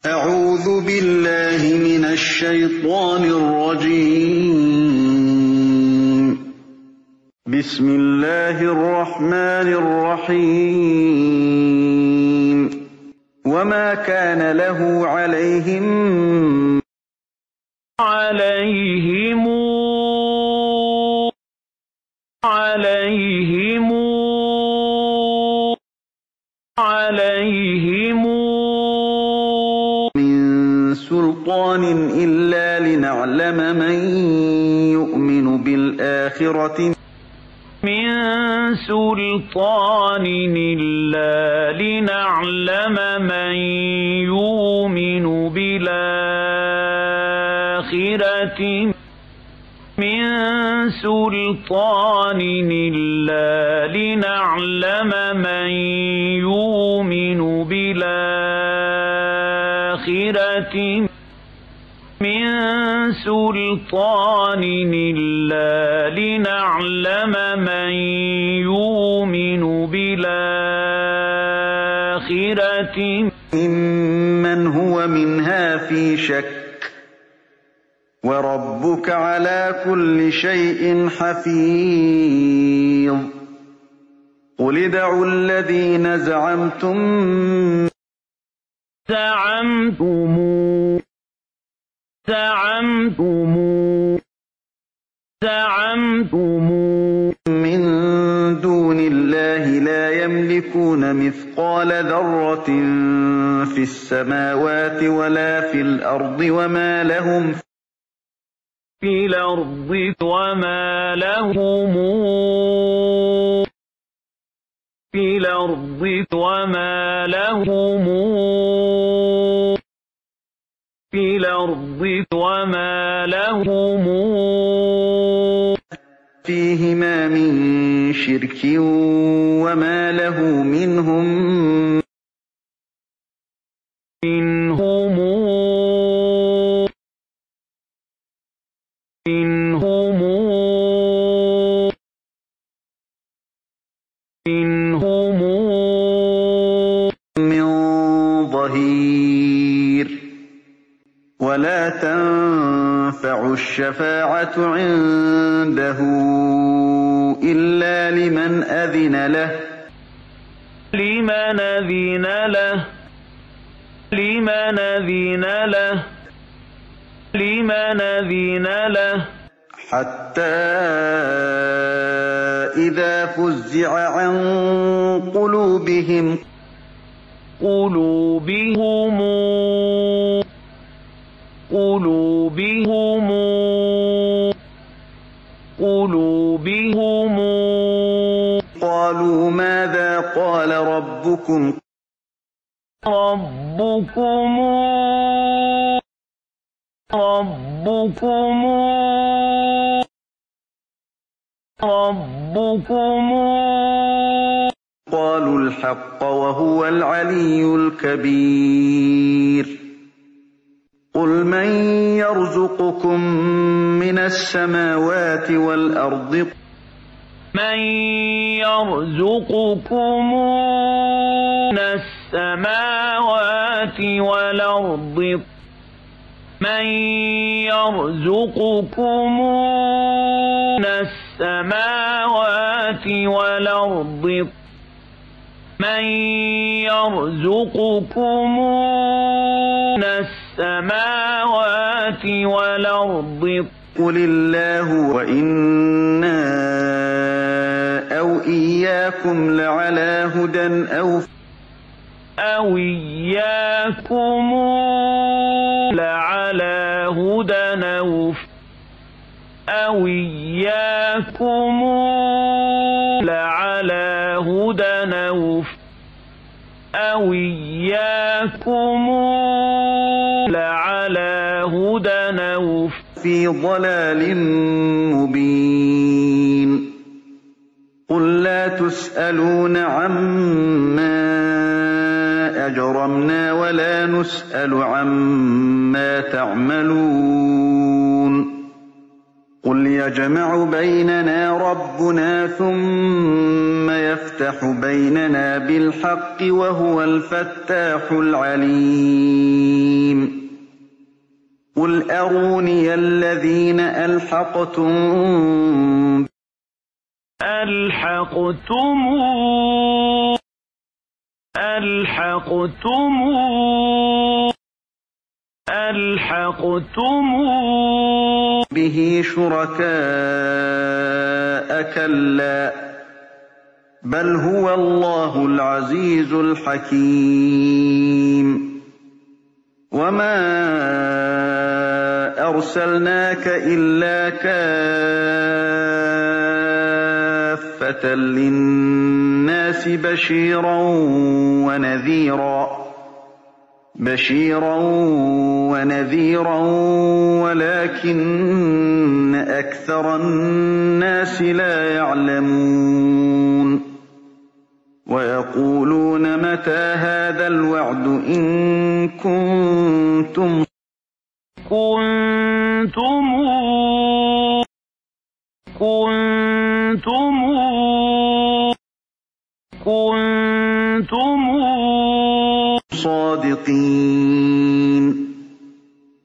أعوذ بالله من الشيطان الرجيم. بسم الله الرحمن الرحيم. وما كان له عليهم من سلطان إلا لنعلم من يؤمن بالآخرة ممن هو منها في شك وربك على كل شيء حفيظ. قل ادعوا الذين زعمتم من دون الله لا يملكون مثقال ذرة في السماوات ولا في الأرض وما لهم في الأرض وما لهم فيهما من شرك وما له منهم من ظهير. ولا تنفع الشفاعة عنده إلا لمن أذن له حتى إذا فزع عن قلوبهم قالوا ماذا قال ربكم قالوا الحق وهو العلي الكبير. قل من يرزقكم من السماوات والأرض قل الله وإنا أو إياكم لعلى هدى في ضلال مبين. قل لا تسألون عما أجرمنا ولا نسأل عما تعملون. قل يجمع بيننا ربنا ثم يفتح بيننا بالحق وهو الفتاح العليم. قُلْ أَرُونِيَ الَّذِينَ أَلْحَقْتُم بِهِ شُرَكَاءَ كَلَّا بَلْ هُوَ اللَّهُ الْعَزِيزُ الْحَكِيمُ وَمَا أَرْسَلْنَاكَ إِلَّا كَافَّةً لِّلنَّاسِ بَشِيرًا وَنَذِيرًا وَلَٰكِنَّ أَكْثَرَ النَّاسِ لَا يَعْلَمُونَ وَيَقُولُونَ مَتَىٰ هَٰذَا الْوَعْدُ إِن كُنتُمْ صَادِقِينَ